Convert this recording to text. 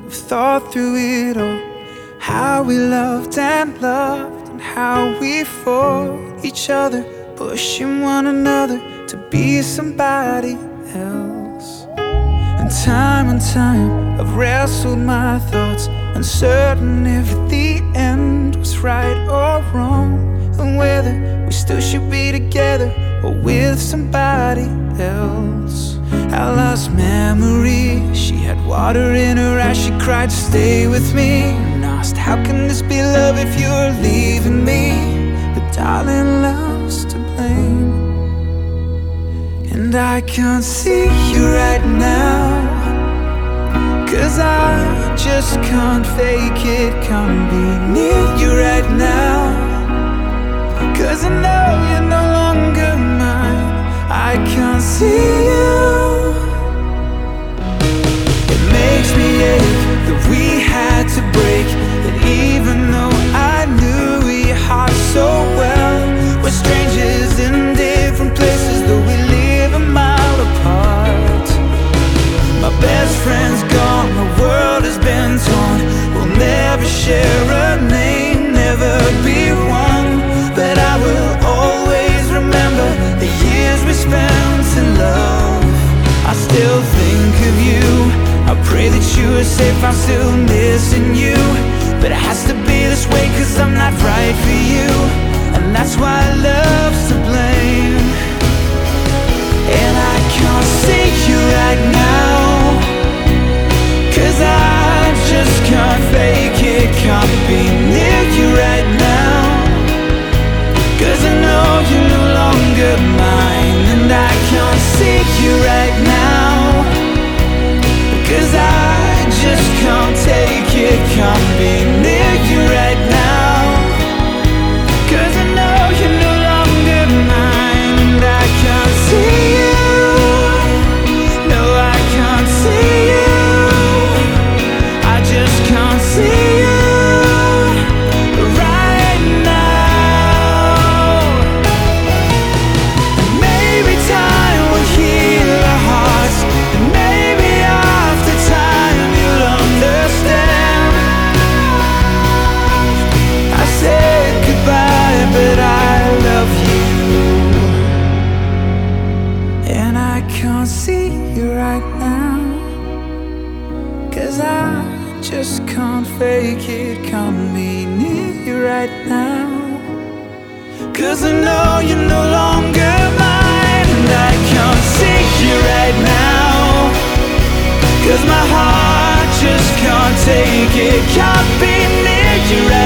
We've thought through it all, how we loved and loved, and how we fought each other, pushing one another to be somebody else. And time I've wrestled my thoughts, uncertain if the end was right or wrong, and whether we still should be together or with somebody else. I lost memory, she had water in her eyes, she cried to stay with me. And asked, how can this be love if you're leaving me? But darling, love's to blame, and I can't see you right now, 'cause I just can't fake it, can't be near you right now, 'cause I know you're no longer mine. I can't see you. It makes me ache that we had to break, that even though I knew your heart so well, we're strangers in different places, though we live a mile apart. My best friend's gone, the world has been torn. We'll never share a name, never be one, but I will always remember the years we spent in love. I still think of you, I pray that you are safe, I'm still missing you. But it has to be this way, 'cause I'm not right for you, and that's why love's to blame. And I can't see you right now, 'cause I just can't fake it, can't be near you right now, 'cause I know you're no longer mine. And I can't see you right now, 'cause I just can't take it, can't be near you right now, 'cause I know you're no longer mine. And I can't see you, no I can't see you, I just can't see you right now. Maybe time will heal our hearts, and maybe after time you'll understand. I said goodbye, but I love you, and I can't see you right now, 'cause I just can't fake it, can't be near you right now, 'cause I know you're no longer mine. And I can't see you right now, 'cause my heart just can't take it, can't be near you right now.